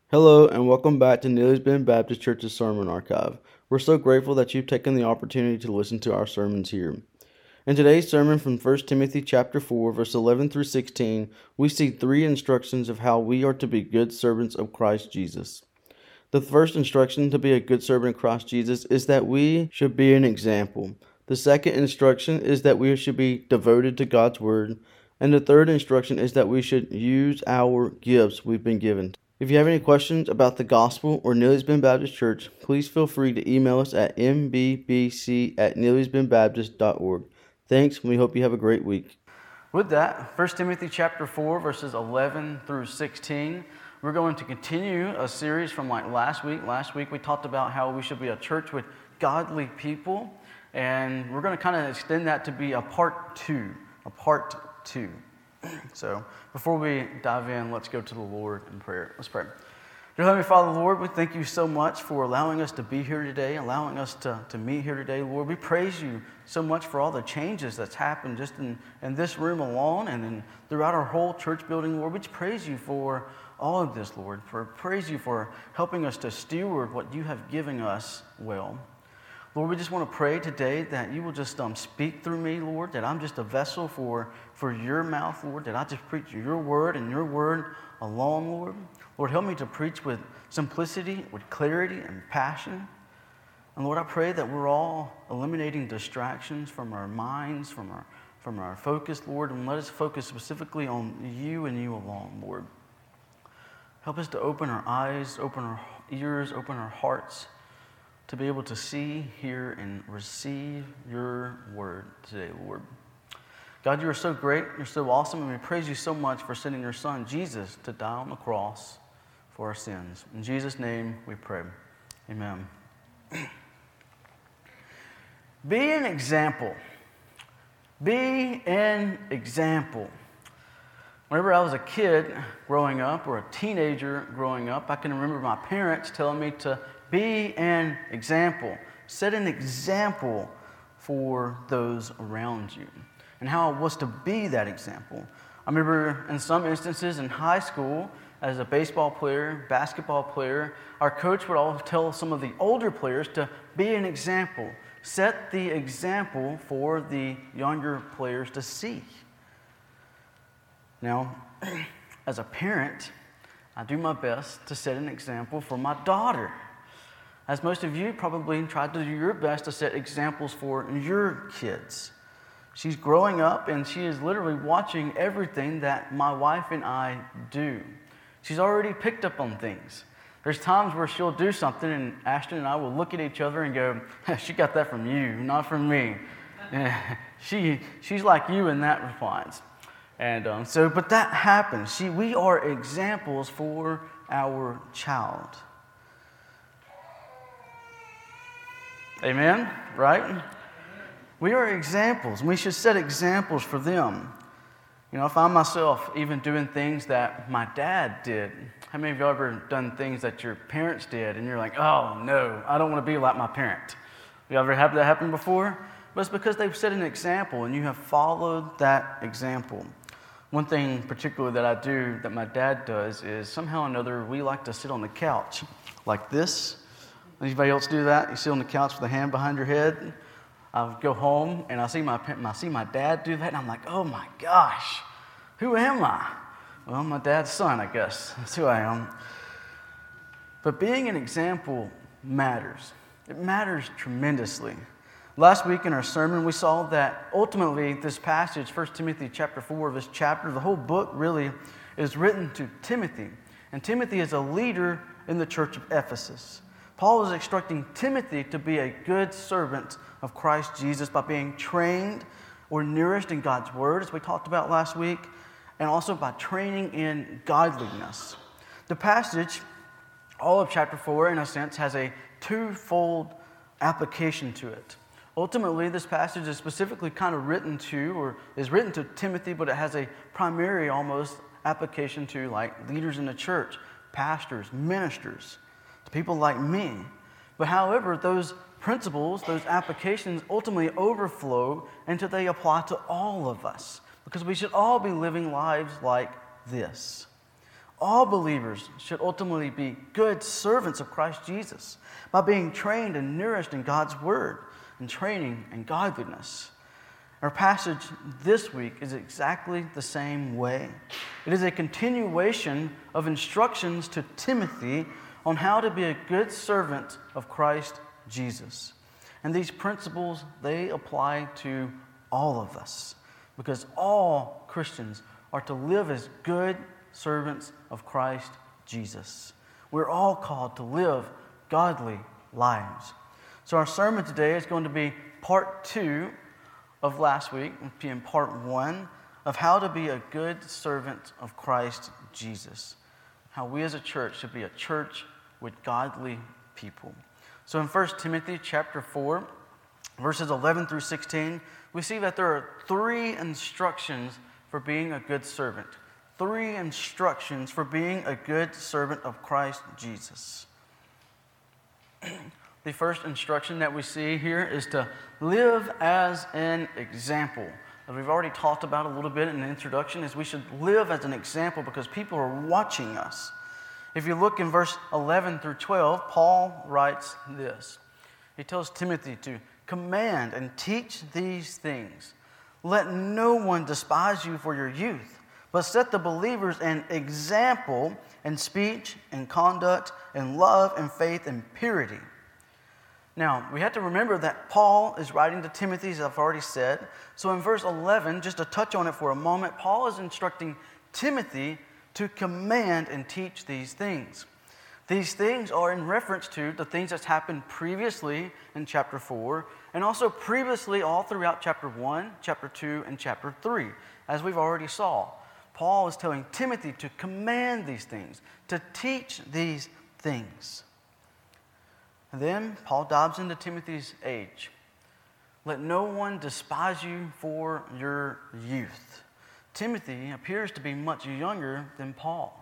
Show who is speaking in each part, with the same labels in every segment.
Speaker 1: Hello, and welcome back to Neely's Bend Baptist Church's Sermon Archive. We're so grateful that you've taken the opportunity to listen to our sermons here. In today's sermon from 1 Timothy chapter 4, verse 11 through 16, we see three instructions of how we are to be good servants of Christ Jesus. The first instruction to be a good servant of Christ Jesus is that we should be an example. The second instruction is that we should be devoted to God's Word. And the third instruction is that we should use our gifts we've been given. If you have any questions about the gospel or Neely's Bend Baptist Church, please feel free to email us at mbbc@neelysbendbaptist.org. Thanks, and we hope you have a great week. With that, 1 Timothy chapter 4, verses 11 through 16, we're going to continue a series from last week. Last week we talked about how we should be a church with godly people, and we're going to kind of extend that to be a part two. So before we dive in, let's go to the Lord in prayer. Let's pray. Dear Heavenly Father, Lord, we thank you so much for allowing us to be here today, allowing us to meet here today. Lord, we praise you so much for all the changes that's happened just in this room alone and throughout our whole church building. Lord, we just praise you for all of this, Lord. Praise you for helping us to steward what you have given us well. Lord, we just want to pray today that you will just speak through me, Lord, that I'm just a vessel for your mouth, Lord, that I just preach your word and your word alone, Lord. Lord, help me to preach with simplicity, with clarity and passion. And Lord, I pray that we're all eliminating distractions from our minds, from our focus, Lord, and let us focus specifically on you and you alone, Lord. Help us to open our eyes, open our ears, open our hearts, to be able to see, hear, and receive your word today, Lord. God, you are so great, you're so awesome, and we praise you so much for sending your Son, Jesus, to die on the cross for our sins. In Jesus' name we pray. Amen. Be an example. Be an example. Whenever I was a kid growing up, or a teenager growing up, I can remember my parents telling me to be an example. Set an example for those around you, and how I was to be that example. I remember in some instances in high school, as a baseball player, basketball player, our coach would always tell some of the older players to be an example. Set the example for the younger players to see. Now, as a parent, I do my best to set an example for my daughter. As most of you probably tried to do your best to set examples for your kids. She's growing up and she is literally watching everything that my wife and I do. She's already picked up on things. There's times where she'll do something and Ashton and I will look at each other and go, she got that from you, not from me. She's like you in that response. And but that happens. We are examples for our child. Amen? Right? We are examples, and we should set examples for them. You know, I find myself even doing things that my dad did. How many of you have ever done things that your parents did, and you're like, oh, no, I don't want to be like my parent? You ever had that happen before? But it's because they've set an example, and you have followed that example. One thing particularly that I do that my dad does is somehow or another we like to sit on the couch like this. Anybody else do that? You sit on the couch with a hand behind your head. I go home and I see my dad do that, and I'm like, oh my gosh, who am I? Well, I'm my dad's son, I guess. That's who I am. But being an example matters. It matters tremendously. Last week in our sermon, we saw that ultimately this passage, 1 Timothy chapter 4, this chapter, the whole book really is written to Timothy. And Timothy is a leader in the church of Ephesus. Paul is instructing Timothy to be a good servant of Christ Jesus by being trained or nourished in God's word, as we talked about last week, and also by training in godliness. The passage, all of chapter 4, in a sense, has a twofold application to it. Ultimately, this passage is specifically kind of written to Timothy, but it has a primary almost application to like leaders in the church, pastors, ministers, to people like me. But however, those principles, those applications ultimately overflow until they apply to all of us, because we should all be living lives like this. All believers should ultimately be good servants of Christ Jesus by being trained and nourished in God's Word and training in godliness. Our passage this week is exactly the same way. It is a continuation of instructions to Timothy on how to be a good servant of Christ Jesus. And these principles, they apply to all of us, because all Christians are to live as good servants of Christ Jesus. We're all called to live godly lives. So our sermon today is going to be part 2 of last week, being part 1 of how to be a good servant of Christ Jesus. How we as a church should be a church with godly people. So in 1 Timothy chapter 4, verses 11 through 16, we see that there are 3 instructions for being a good servant. 3 instructions for being a good servant of Christ Jesus. The first instruction that we see here is to live as an example. As we've already talked about a little bit in the introduction, is we should live as an example because people are watching us. If you look in verse 11 through 12, Paul writes this. He tells Timothy to command and teach these things. Let no one despise you for your youth, but set the believers an example in speech and conduct and love and faith and purity. Now, we have to remember that Paul is writing to Timothy, as I've already said. So in verse 11, just to touch on it for a moment, Paul is instructing Timothy to command and teach these things. These things are in reference to the things that's happened previously in chapter 4, and also previously all throughout chapter 1, chapter 2, and chapter 3, as we've already saw. Paul is telling Timothy to command these things, to teach these things. And then Paul dives into Timothy's age. Let no one despise you for your youth. Timothy appears to be much younger than Paul.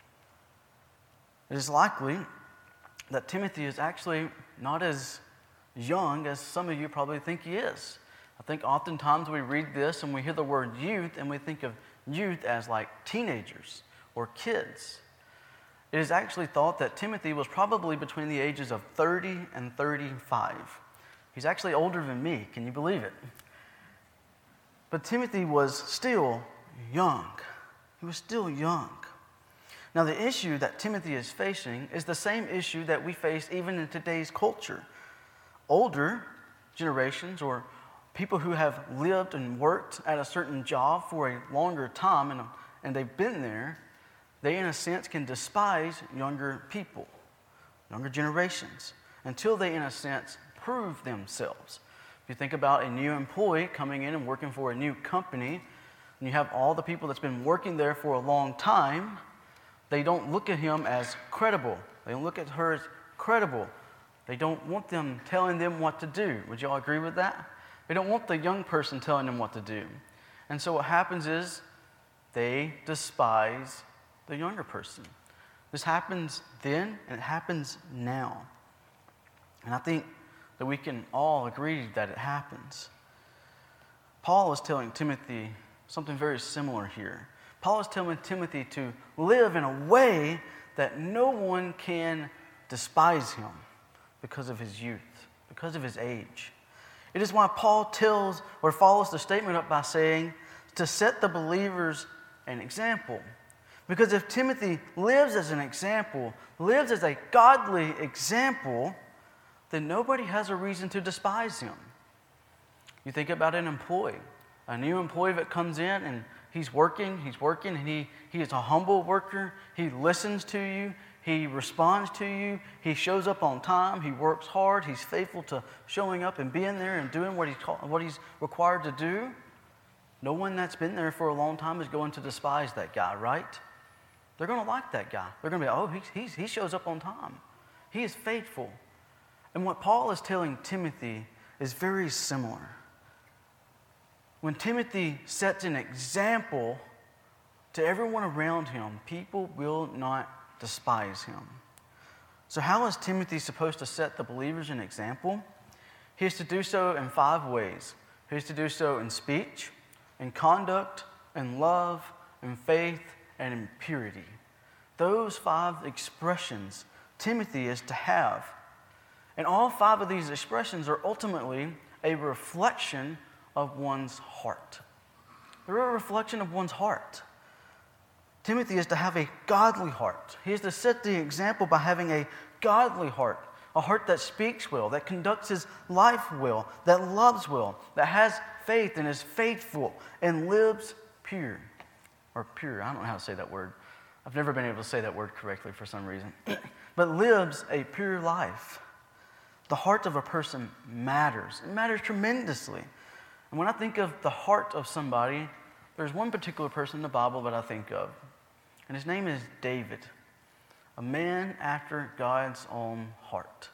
Speaker 1: It is likely that Timothy is actually not as young as some of you probably think he is. I think oftentimes we read this and we hear the word youth and we think of youth as like teenagers or kids. It is actually thought that Timothy was probably between the ages of 30 and 35. He's actually older than me. Can you believe it? But Timothy was still young. He was still young. Now, the issue that Timothy is facing is the same issue that we face even in today's culture. Older generations or people who have lived and worked at a certain job for a longer time and they've been there, they in a sense can despise younger people, younger generations, until they in a sense prove themselves. If you think about a new employee coming in and working for a new company, and you have all the people that's been working there for a long time, they don't look at him as credible. They don't look at her as credible. They don't want them telling them what to do. Would you all agree with that? They don't want the young person telling them what to do. And so what happens is they despise the younger person. This happens then and it happens now. And I think that we can all agree that it happens. Paul is telling Timothy something very similar here. Paul is telling Timothy to live in a way that no one can despise him because of his youth, because of his age. It is why Paul tells or follows the statement up by saying to set the believers an example. Because if Timothy lives as an example, lives as a godly example, then nobody has a reason to despise him. You think about an employee, a new employee that comes in and he's working, and he is a humble worker. He listens to you. He responds to you. He shows up on time. He works hard. He's faithful to showing up and being there and doing what he's required to do. No one that's been there for a long time is going to despise that guy, right? They're going to like that guy. They're going to be, oh, he shows up on time. He is faithful. And what Paul is telling Timothy is very similar. When Timothy sets an example to everyone around him, people will not despise him. So how is Timothy supposed to set the believers an example? He is to do so in 5 ways. He is to do so in speech, in conduct, in love, in faith, and in purity. Those 5 expressions Timothy is to have. And all 5 of these expressions are ultimately a reflection of one's heart. They're a reflection of one's heart. Timothy is to have a godly heart. He is to set the example by having a godly heart, a heart that speaks well, that conducts his life well, that loves well, that has faith and is faithful and lives pure. Or pure, I don't know how to say that word. I've never been able to say that word correctly for some reason. But lives a pure life. The heart of a person matters. It matters tremendously. And when I think of the heart of somebody, there's one particular person in the Bible that I think of. And his name is David, a man after God's own heart.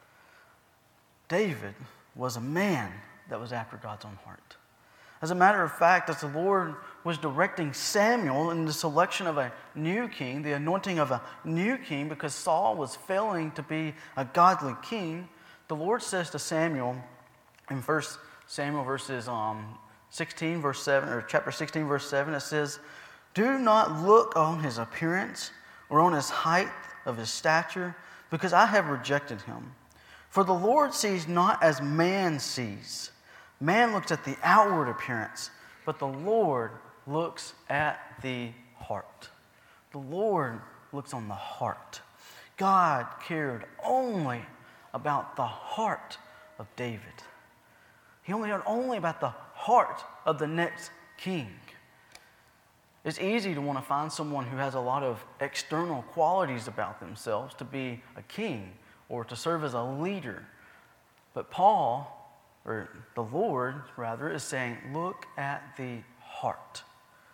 Speaker 1: David was a man that was after God's own heart. As a matter of fact, as the Lord was directing Samuel in the selection of a new king, the anointing of a new king, because Saul was failing to be a godly king, the Lord says to Samuel in 1 Samuel verses 16, verse 7, or chapter 16, verse 7, it says, "Do not look on his appearance or on his height of his stature, because I have rejected him. For the Lord sees not as man sees. Man looks at the outward appearance, but the Lord looks at the heart." The Lord looks on the heart. God cared only about the heart of David. He only cared only about the heart of the next king. It's easy to want to find someone who has a lot of external qualities about themselves to be a king or to serve as a leader. But Paul, or the Lord rather, is saying, look at the heart.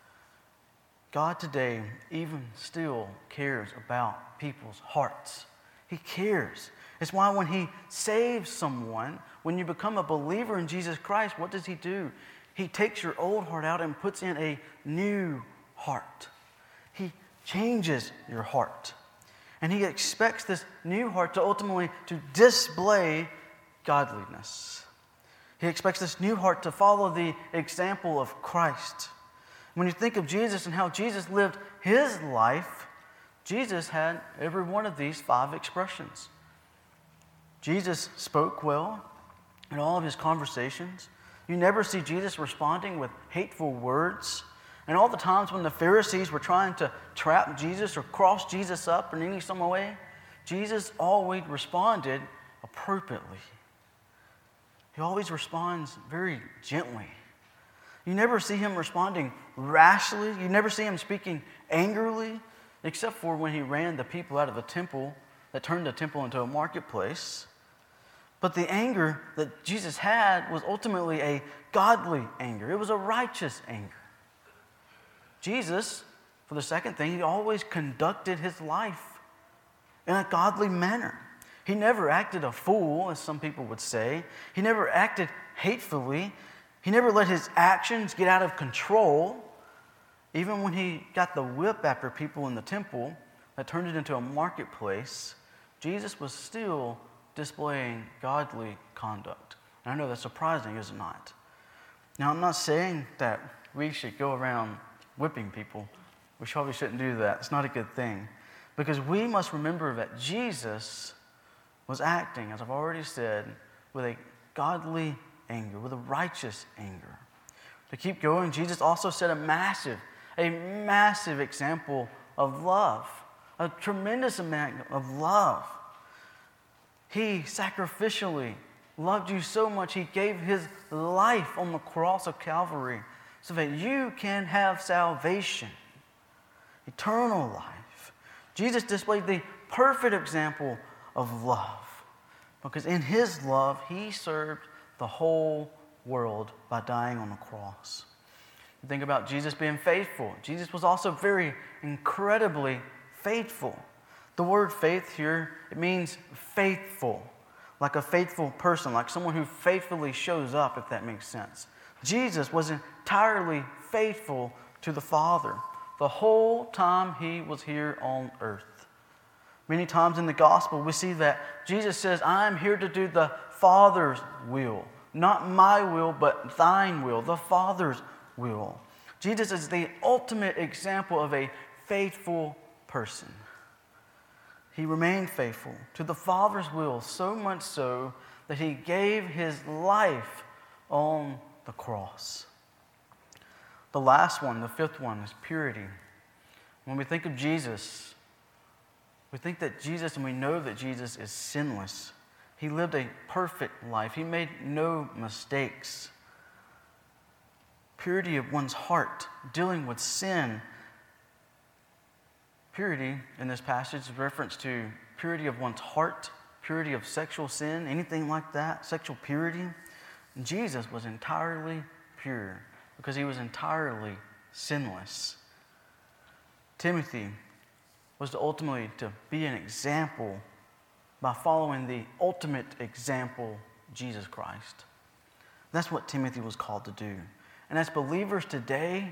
Speaker 1: God today even still cares about people's hearts. He cares. It's why when He saves someone, when you become a believer in Jesus Christ, what does He do? He takes your old heart out and puts in a new heart. He changes your heart. And He expects this new heart to ultimately to display godliness. He expects this new heart to follow the example of Christ. When you think of Jesus and how Jesus lived His life, Jesus had every one of these 5 expressions. Jesus spoke well in all of His conversations. You never see Jesus responding with hateful words. And all the times when the Pharisees were trying to trap Jesus or cross Jesus up in any some way, Jesus always responded appropriately. He always responds very gently. You never see Him responding rashly. You never see Him speaking angrily, except for when He ran the people out of the temple, that turned the temple into a marketplace. But the anger that Jesus had was ultimately a godly anger. It was a righteous anger. Jesus, for the second thing, He always conducted His life in a godly manner. He never acted a fool, as some people would say. He never acted hatefully. He never let His actions get out of control. Even when He got the whip after people in the temple that turned it into a marketplace, Jesus was still displaying godly conduct. And I know that's surprising, is it not? Now, I'm not saying that we should go around whipping people. We probably shouldn't do that. It's not a good thing. Because we must remember that Jesus was acting, as I've already said, with a godly anger, with a righteous anger. To keep going, Jesus also set a massive example of love, a tremendous amount of love. He sacrificially loved you so much, He gave His life on the cross of Calvary so that you can have salvation, eternal life. Jesus displayed the perfect example of love because in His love, He served the whole world by dying on the cross. Think about Jesus being faithful. Jesus was also very incredibly faithful. The word faith here, it means faithful, like a faithful person, like someone who faithfully shows up, if that makes sense. Jesus was entirely faithful to the Father the whole time He was here on earth. Many times in the gospel, we see that Jesus says, I am here to do the Father's will. Not my will, but thine will, the Father's will. Jesus is the ultimate example of a faithful person. He remained faithful to the Father's will, so much so that he gave his life on the cross. The last one, the fifth one, is purity. When we think of Jesus, we think that Jesus, and we know that Jesus is sinless. He lived a perfect life. He made no mistakes. Purity of one's heart, dealing with sin. Purity in this passage is reference to purity of one's heart, purity of sexual sin, anything like that, sexual purity. And Jesus was entirely pure because he was entirely sinless. Timothy was ultimately to be an example by following the ultimate example, Jesus Christ. That's what Timothy was called to do. And as believers today,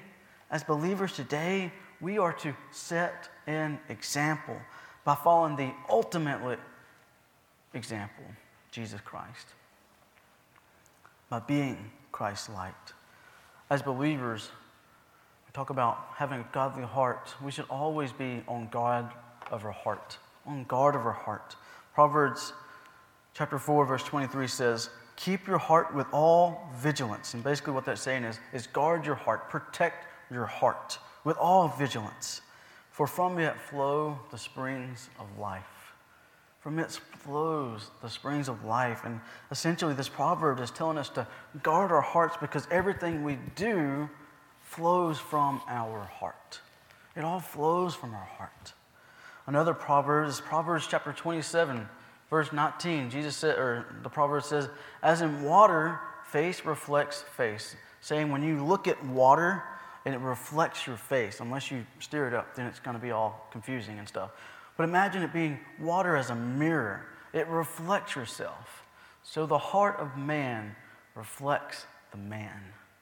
Speaker 1: we are to set an example by following the ultimate example, Jesus Christ. By being Christ-like. As believers, we talk about having a godly heart. We should always be on guard of our heart. On guard of our heart. Proverbs chapter 4, verse 23 says, keep your heart with all vigilance. And basically what that's saying is guard your heart. Protect your heart with all vigilance. For from it flow the springs of life. From it flows the springs of life. And essentially this proverb is telling us to guard our hearts because everything we do flows from our heart. It all flows from our heart. Another proverb is Proverbs chapter 27, verse 19. The proverb says, as in water, face reflects face. Saying when you look at water and it reflects your face, unless you stir it up, then it's going to be all confusing and stuff. But imagine it being water as a mirror. It reflects yourself. So the heart of man reflects the man.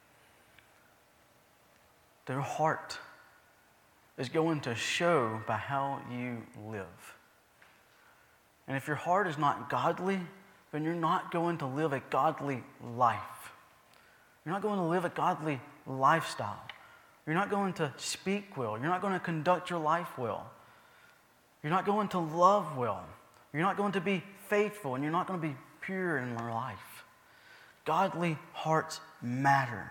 Speaker 1: Their heart is going to show by how you live. And if your heart is not godly, then you're not going to live a godly life. You're not going to live a godly lifestyle. You're not going to speak well. You're not going to conduct your life well. You're not going to love well. You're not going to be faithful, and you're not going to be pure in your life. Godly hearts matter.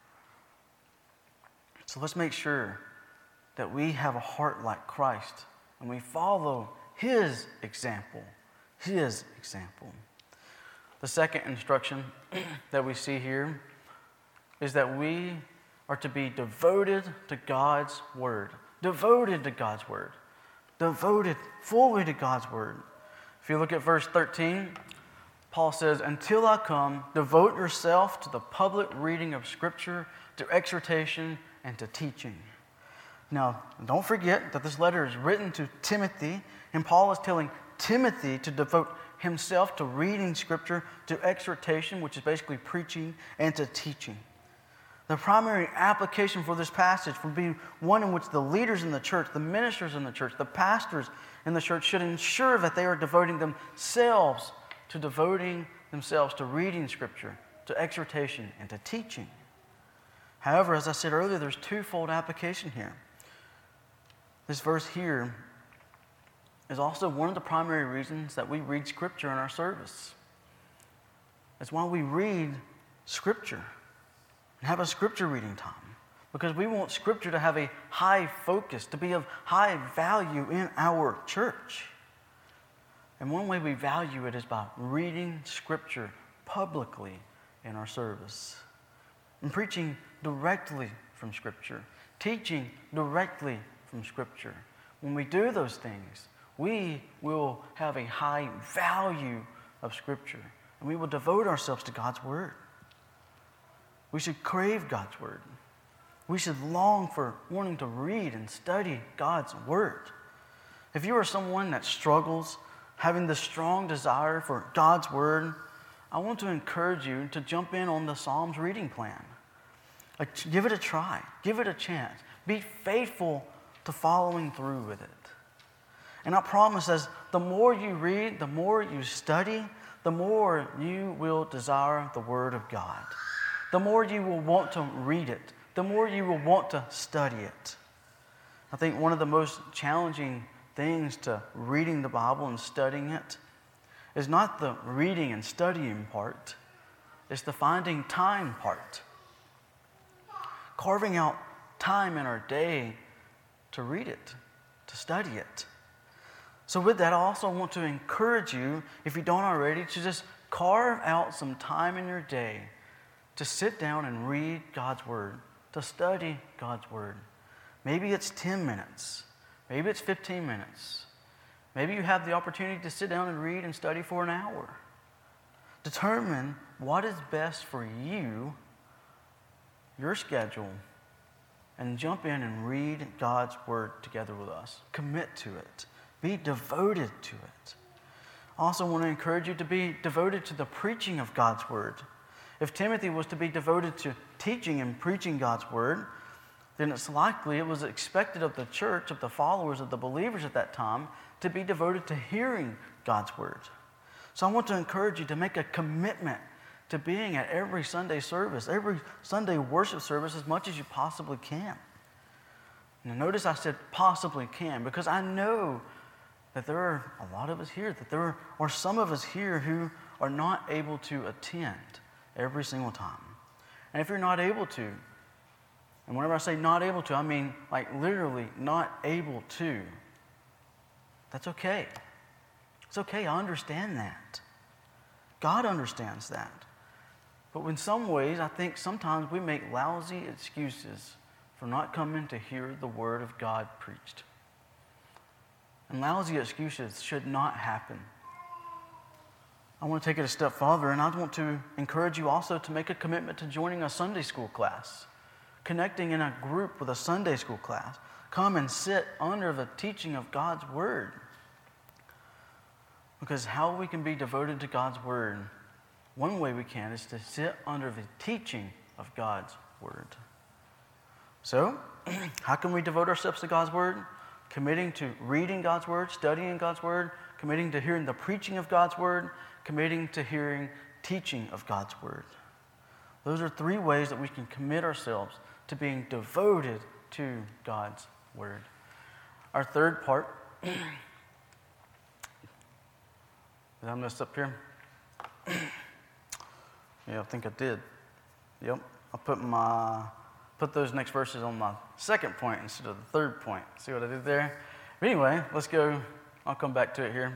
Speaker 1: So let's make sure that we have a heart like Christ and we follow his example. His example. The second instruction that we see here is that we are to be devoted to God's word. Devoted to God's word. Devoted fully to God's word. If you look at verse 13, Paul says, until I come, devote yourself to the public reading of Scripture, to exhortation, and to teaching. Now, don't forget that this letter is written to Timothy, and Paul is telling Timothy to devote himself to reading Scripture, to exhortation, which is basically preaching, and to teaching. The primary application for this passage would be one in which the leaders in the church, the ministers in the church, the pastors in the church should ensure that they are devoting themselves to reading Scripture, to exhortation, and to teaching. However, as I said earlier, there's twofold application here. This verse here is also one of the primary reasons that we read Scripture in our service. It's why we read Scripture and have a Scripture reading time. Because we want Scripture to have a high focus, to be of high value in our church. And one way we value it is by reading Scripture publicly in our service. And preaching directly from Scripture. Teaching directly from Scripture. When we do those things, we will have a high value of Scripture. And we will devote ourselves to God's Word. We should crave God's Word. We should long for wanting to read and study God's Word. If you are someone that struggles having this strong desire for God's Word, I want to encourage you to jump in on the Psalms reading plan. Give it a try. Give it a chance. Be faithful to following through with it. And I promise, as the more you read, the more you study, the more you will desire the Word of God. The more you will want to read it, the more you will want to study it. I think one of the most challenging things to reading the Bible and studying it is not the reading and studying part, it's the finding time part. Carving out time in our day to read it, to study it. So with that, I also want to encourage you, if you don't already, to just carve out some time in your day to sit down and read God's Word, to study God's Word. Maybe it's 10 minutes. Maybe it's 15 minutes. Maybe you have the opportunity to sit down and read and study for an hour. Determine what is best for you, your schedule, and jump in and read God's Word together with us. Commit to it. Be devoted to it. I also want to encourage you to be devoted to the preaching of God's Word. If Timothy was to be devoted to teaching and preaching God's Word, then it's likely it was expected of the church, of the followers, of the believers at that time, to be devoted to hearing God's Word. So I want to encourage you to make a commitment to being at every Sunday service, every Sunday worship service as much as you possibly can. Now notice I said possibly can, because I know that there are a lot of us here, that there are some of us here who are not able to attend every single time. And if you're not able to, and whenever I say not able to, I mean like literally not able to, that's okay. It's okay, I understand that. God understands that. But in some ways, I think sometimes we make lousy excuses for not coming to hear the Word of God preached. And lousy excuses should not happen. I want to take it a step further, and I want to encourage you also to make a commitment to joining a Sunday school class, connecting in a group with a Sunday school class. Come and sit under the teaching of God's Word. Because how we can be devoted to God's Word, one way we can is to sit under the teaching of God's Word. So, how can we devote ourselves to God's Word? Committing to reading God's Word, studying God's Word, committing to hearing the preaching of God's Word, committing to hearing teaching of God's Word. Those are three ways that we can commit ourselves to being devoted to God's Word. Our third part, did I mess up here? Yeah, I think I did. Yep, I put those next verses on my second point instead of the third point. See what I did there? But anyway, let's go. I'll come back to it here.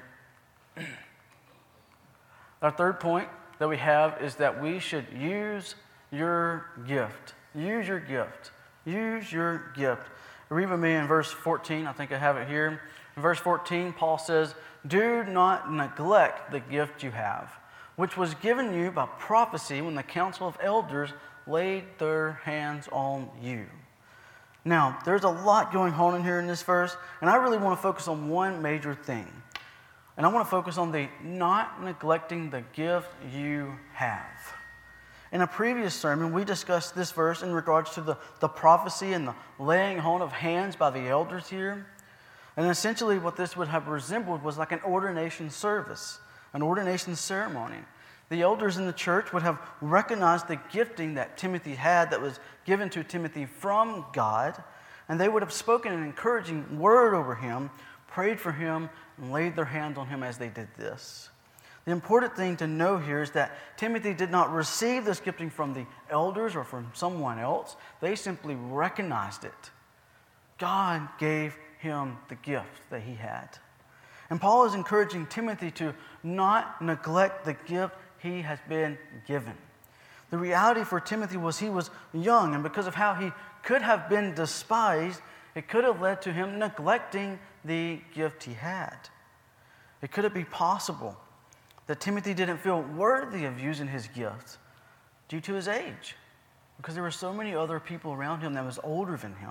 Speaker 1: Our third point that we have is that we should use your gift. Use your gift. Use your gift. Read with me in verse 14. I think I have it here. In verse 14, Paul says, "Do not neglect the gift you have, which was given you by prophecy when the council of elders laid their hands on you." Now, there's a lot going on in here in this verse, and I really want to focus on one major thing. And I want to focus on the not neglecting the gift you have. In a previous sermon, we discussed this verse in regards to the prophecy and the laying on of hands by the elders here. And essentially what this would have resembled was like an ordination service, an ordination ceremony. The elders in the church would have recognized the gifting that Timothy had that was given to Timothy from God, and they would have spoken an encouraging word over him, prayed for him, and laid their hands on him as they did this. The important thing to know here is that Timothy did not receive this gifting from the elders or from someone else. They simply recognized it. God gave him the gift that he had. And Paul is encouraging Timothy to not neglect the gift he has been given. The reality for Timothy was he was young, and because of how he could have been despised, it could have led to him neglecting the gift he had. It could have been possible that Timothy didn't feel worthy of using his gift due to his age, because there were so many other people around him that was older than him.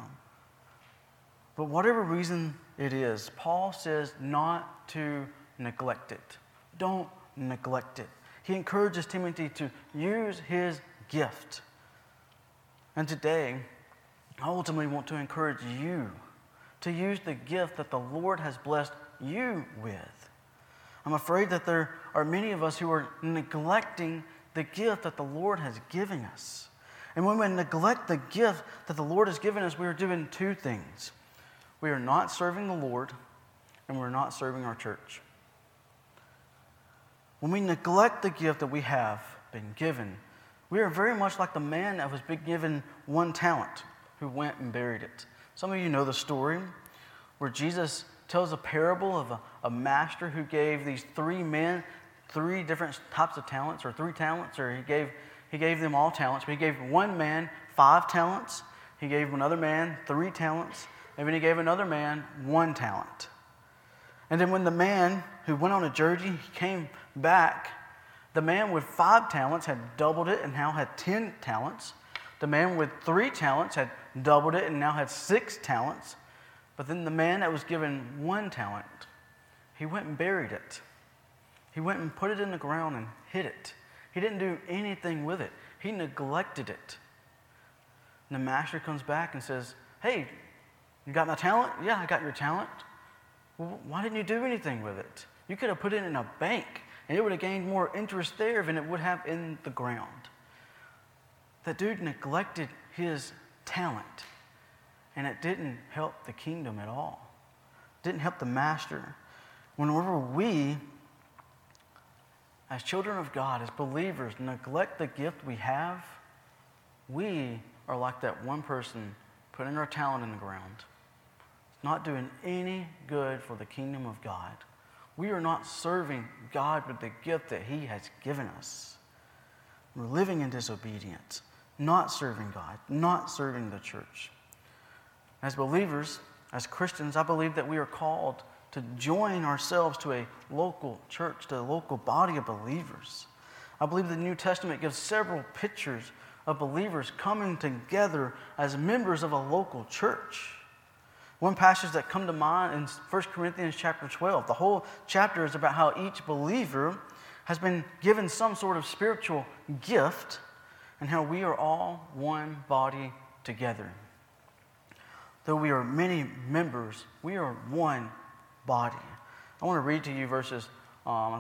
Speaker 1: But whatever reason it is, Paul says not to neglect it. Don't neglect it. He encourages Timothy to use his gift. And today, I ultimately want to encourage you to use the gift that the Lord has blessed you with. I'm afraid that there are many of us who are neglecting the gift that the Lord has given us. And when we neglect the gift that the Lord has given us, we are doing two things. we are not serving the Lord, and we're not serving our church. When we neglect the gift that we have been given, we are very much like the man that was been given 1 talent, who went and buried it. Some of you know the story where Jesus tells a parable of a master who gave these 3 men 3 different types of talents, or 3 talents, or he gave them all talents. But he gave one man 5 talents. He gave another man 3 talents. And then he gave another man 1 talent. And then when the man who went on a journey came back, the man with 5 talents had doubled it and now had 10 talents. The man with 3 talents had doubled it and now had 6 talents. But then the man that was given 1 talent, he went and buried it. He went and put it in the ground and hid it. He didn't do anything with it. He neglected it. And the master comes back and says, "Hey, you got my talent?" "Yeah, I got your talent." "Well, why didn't you do anything with it? You could have put it in a bank, and it would have gained more interest there than it would have in the ground." That dude neglected his talent, and it didn't help the kingdom at all. It didn't help the master. Whenever we, as children of God, as believers, neglect the gift we have, we are like that one person putting our talent in the ground. It's not doing any good for the kingdom of God. We are not serving God with the gift that He has given us. We're living in disobedience, not serving God, not serving the church. As believers, as Christians, I believe that we are called to join ourselves to a local church, to a local body of believers. I believe the New Testament gives several pictures of believers coming together as members of a local church. One passage that come to mind in 1 Corinthians chapter 12. The whole chapter is about how each believer has been given some sort of spiritual gift and how we are all one body together. Though we are many members, we are one body. I want to read to you verses, I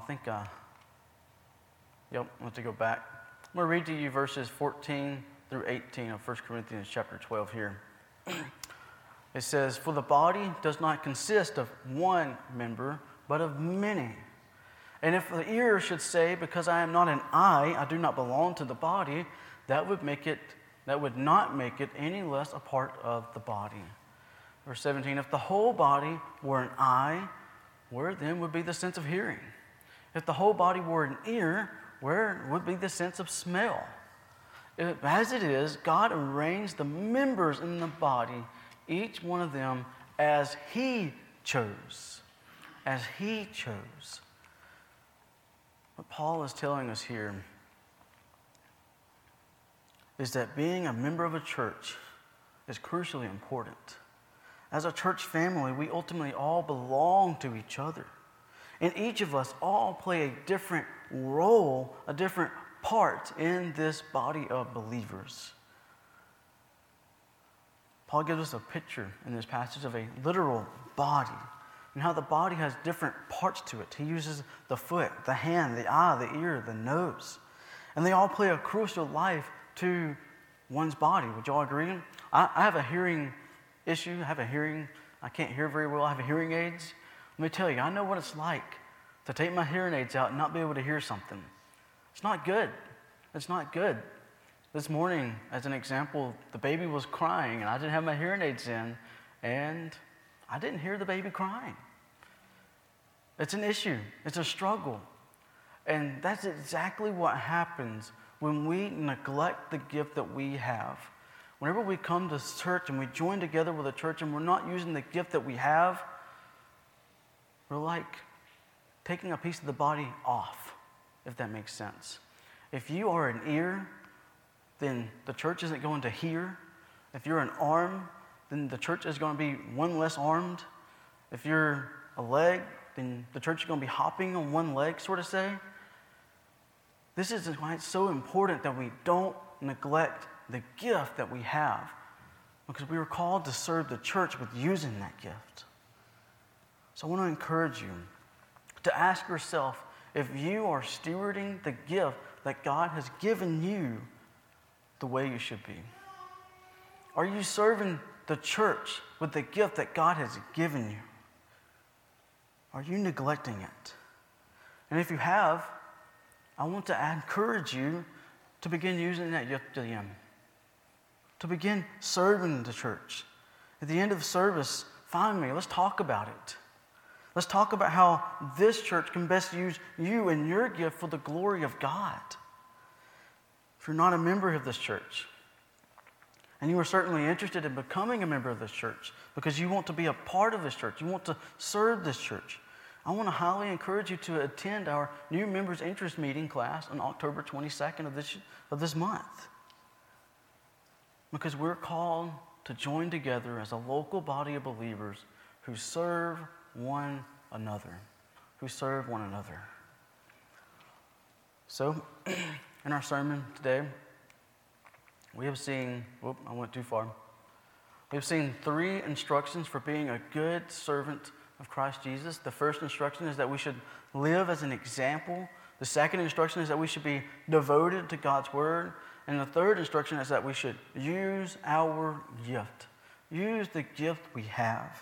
Speaker 1: want to go back. I'm going to read to you verses 14 through 18 of 1 Corinthians chapter 12 here. It says, "For the body does not consist of one member, but of many. And if the ear should say, because I am not an eye, I do not belong to the body, that would not make it any less a part of the body." Verse 17, "If the whole body were an eye, where then would be the sense of hearing? If the whole body were an ear, where would be the sense of smell? As it is, God arranged the members in the body, each one of them as He chose." As He chose. What Paul is telling us here is that being a member of a church is crucially important. As a church family, we ultimately all belong to each other. And each of us all play a different role, a different part in this body of believers. Paul gives us a picture in this passage of a literal body and how the body has different parts to it. He uses the foot, the hand, the eye, the ear, the nose. And they all play a crucial life to one's body. Would you all agree? I have a hearing issue. I can't hear very well. I have hearing aids. Let me tell you, I know what it's like to take my hearing aids out and not be able to hear something. It's not good. It's not good. This morning, as an example, the baby was crying and I didn't have my hearing aids in and I didn't hear the baby crying. It's an issue. It's a struggle. And that's exactly what happens when we neglect the gift that we have. Whenever we come to church and we join together with a church and we're not using the gift that we have, we're like taking a piece of the body off, if that makes sense. If you are an ear, then the church isn't going to hear. If you're an arm, then the church is going to be one less armed. If you're a leg, then the church is going to be hopping on one leg, sort of say. This is why it's so important that we don't neglect the gift that we have, because we were called to serve the church with using that gift. So I want to encourage you to ask yourself if you are stewarding the gift that God has given you the way you should be. Are you serving the church, with the gift that God has given you? Are you neglecting it? And if you have, I want to encourage you to begin using that gift again. To begin serving the church. At the end of the service, find me. Let's talk about it. Let's talk about how this church can best use you and your gift for the glory of God. If you're not a member of this church, and you are certainly interested in becoming a member of this church because you want to be a part of this church, you want to serve this church, I want to highly encourage you to attend our new members interest meeting class on October 22nd of this month. Because we're called to join together as a local body of believers who serve one another. So, in our sermon today, we have seen, I went too far. We've seen 3 instructions for being a good servant of Christ Jesus. The first instruction is that we should live as an example. The second instruction is that we should be devoted to God's word. And the third instruction is that we should use our gift. Use the gift we have.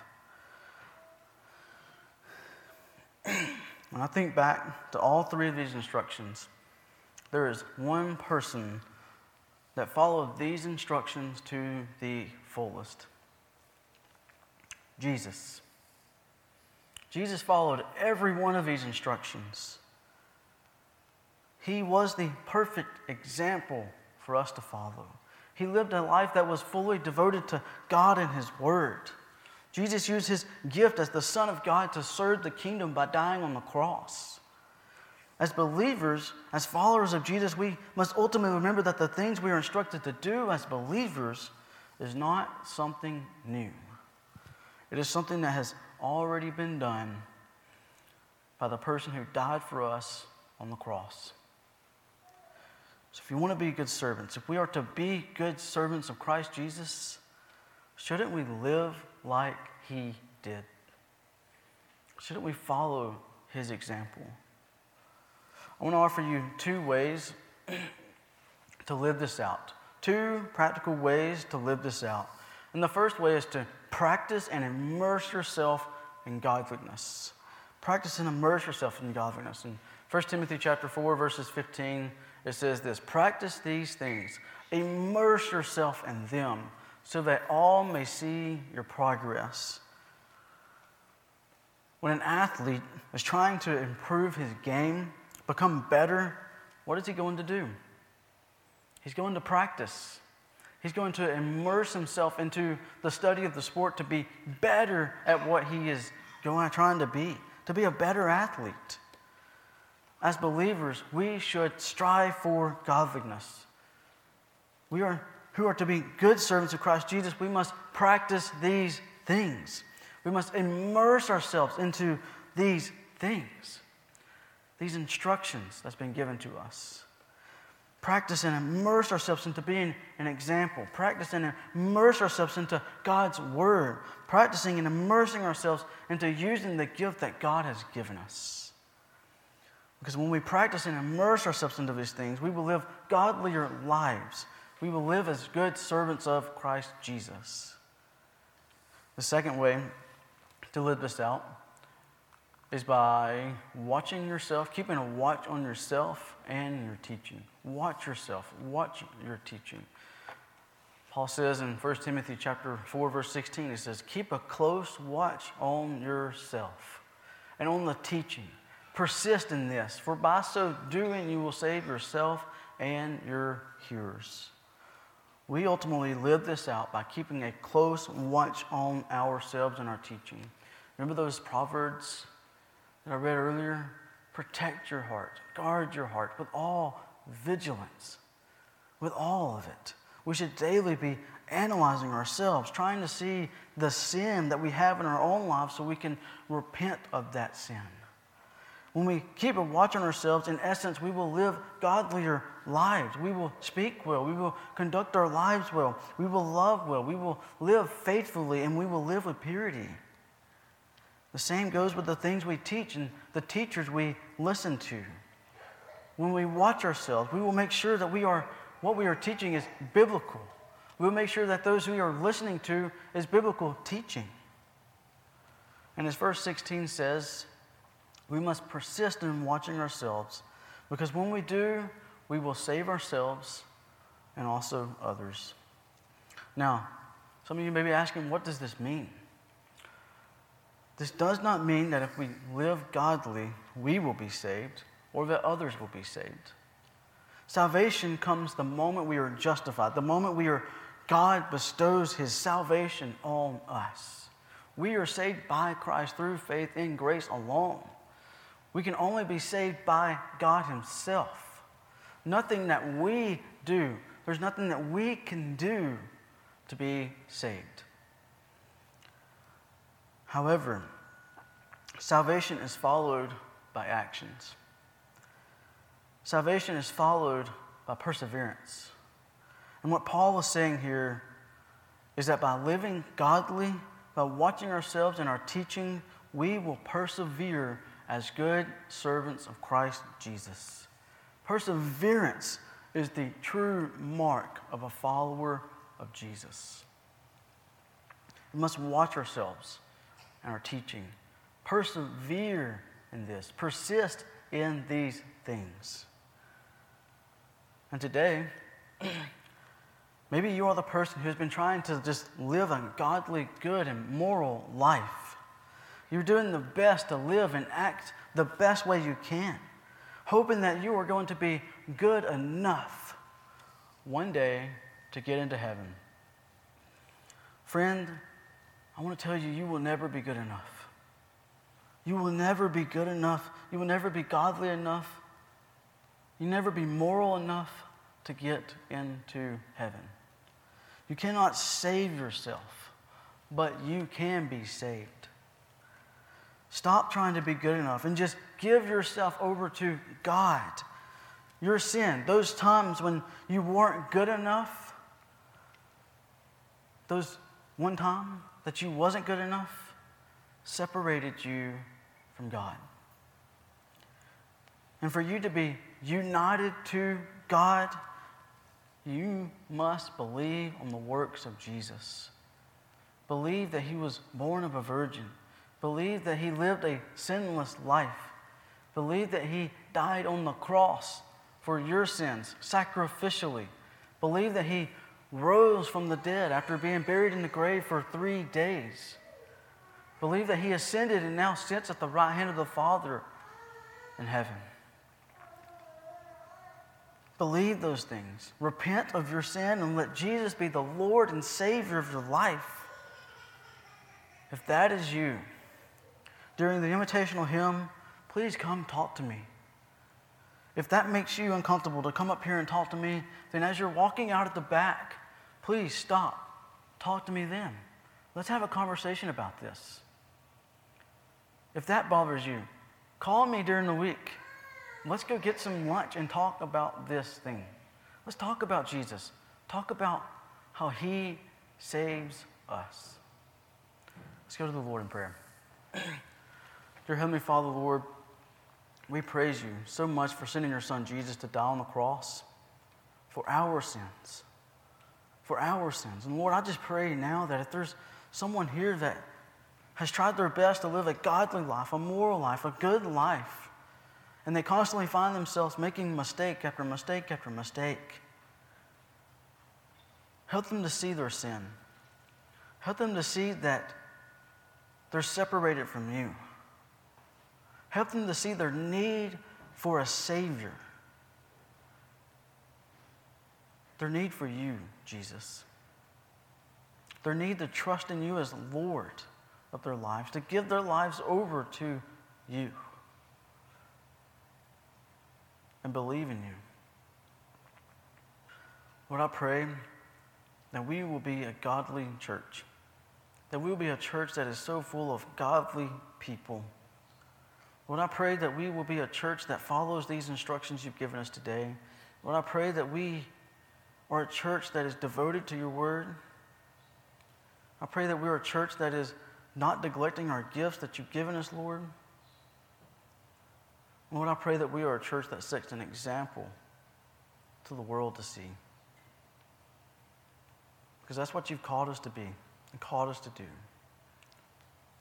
Speaker 1: When I think back to all 3 of these instructions, there is one person that followed these instructions to the fullest. Jesus. Jesus followed every one of these instructions. He was the perfect example for us to follow. He lived a life that was fully devoted to God and His Word. Jesus used His gift as the Son of God to serve the kingdom by dying on the cross. As believers, as followers of Jesus, we must ultimately remember that the things we are instructed to do as believers is not something new. It is something that has already been done by the person who died for us on the cross. So if you want to be good servants, if we are to be good servants of Christ Jesus, shouldn't we live like He did? Shouldn't we follow His example? I want to offer you 2 ways to live this out. 2 practical ways to live this out. And the first way is to practice and immerse yourself in godliness. Practice and immerse yourself in godliness. In 1 Timothy chapter 4, verses 15, it says this: practice these things, immerse yourself in them, so that all may see your progress. When an athlete is trying to improve his game, become better, what is he going to do? He's going to practice. He's going to immerse himself into the study of the sport to be better at what he is trying to be a better athlete. As believers, we should strive for godliness. Who are to be good servants of Christ Jesus, we must practice these things. We must immerse ourselves into these things. These instructions that's been given to us. Practice and immerse ourselves into being an example. Practice and immerse ourselves into God's Word. Practicing and immersing ourselves into using the gift that God has given us. Because when we practice and immerse ourselves into these things, we will live godlier lives. We will live as good servants of Christ Jesus. The second way to live this out is by watching yourself, keeping a watch on yourself and your teaching. Watch yourself, watch your teaching. Paul says in 1 Timothy chapter 4, verse 16, he says, keep a close watch on yourself and on the teaching. Persist in this, for by so doing you will save yourself and your hearers. We ultimately live this out by keeping a close watch on ourselves and our teaching. Remember those proverbs that I read earlier? Protect your heart, guard your heart with all vigilance, with all of it. We should daily be analyzing ourselves, trying to see the sin that we have in our own lives so we can repent of that sin. When we keep a watch on ourselves, in essence, we will live godlier lives. We will speak well. We will conduct our lives well. We will love well. We will live faithfully, and we will live with purity. The same goes with the things we teach and the teachers we listen to. When we watch ourselves, we will make sure that what we are teaching is biblical. We'll make sure that those we are listening to is biblical teaching. And as verse 16 says, we must persist in watching ourselves, because when we do, we will save ourselves and also others. Now, some of you may be asking, what does this mean? This does not mean that if we live godly, we will be saved or that others will be saved. Salvation comes the moment we are justified, the moment God bestows His salvation on us. We are saved by Christ through faith in grace alone. We can only be saved by God Himself. Nothing that we do, there's nothing that we can do to be saved. However, salvation is followed by actions. Salvation is followed by perseverance. And what Paul is saying here is that by living godly, by watching ourselves and our teaching, we will persevere as good servants of Christ Jesus. Perseverance is the true mark of a follower of Jesus. We must watch ourselves and our teaching. Persevere in this. Persist in these things. And today, maybe you are the person who's been trying to just live a godly, good, and moral life. You're doing the best to live and act the best way you can, hoping that you are going to be good enough one day to get into heaven. Friend, I want to tell you, you will never be good enough. You will never be good enough. You will never be godly enough. You'll never be moral enough to get into heaven. You cannot save yourself, but you can be saved. Stop trying to be good enough and just give yourself over to God. Your sin, those times when you weren't good enough, those one time that you wasn't good enough, separated you from God. And for you to be united to God, you must believe on the works of Jesus. Believe that He was born of a virgin. Believe that He lived a sinless life. Believe that He died on the cross for your sins sacrificially. Believe that He rose from the dead after being buried in the grave for 3 days. Believe that He ascended and now sits at the right hand of the Father in heaven. Believe those things. Repent of your sin and let Jesus be the Lord and Savior of your life. If that is you, during the invitational hymn, please come talk to me. If that makes you uncomfortable to come up here and talk to me, then as you're walking out at the back, please stop. Talk to me then. Let's have a conversation about this. If that bothers you, call me during the week. Let's go get some lunch and talk about this thing. Let's talk about Jesus. Talk about how He saves us. Let's go to the Lord in prayer. Dear Heavenly Father, Lord, we praise You so much for sending Your Son Jesus to die on the cross for our sins. For our sins. And Lord, I just pray now that if there's someone here that has tried their best to live a godly life, a moral life, a good life, and they constantly find themselves making mistake after mistake after mistake, help them to see their sin. Help them to see that they're separated from You. Help them to see their need for a Savior. Their need for You, Jesus. Their need to trust in You as Lord of their lives, to give their lives over to You and believe in You. Lord, I pray that we will be a godly church, that we will be a church that is so full of godly people. Lord, I pray that we will be a church that follows these instructions You've given us today. Lord, I pray that we are a church that is devoted to Your word. I pray that we are a church that is not neglecting our gifts that You've given us, Lord. Lord, I pray that we are a church that sets an example to the world to see. because that's what you've called us to be and called us to do.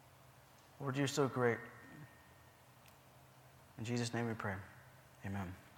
Speaker 1: Lord, you're so great. In Jesus' name we pray. Amen.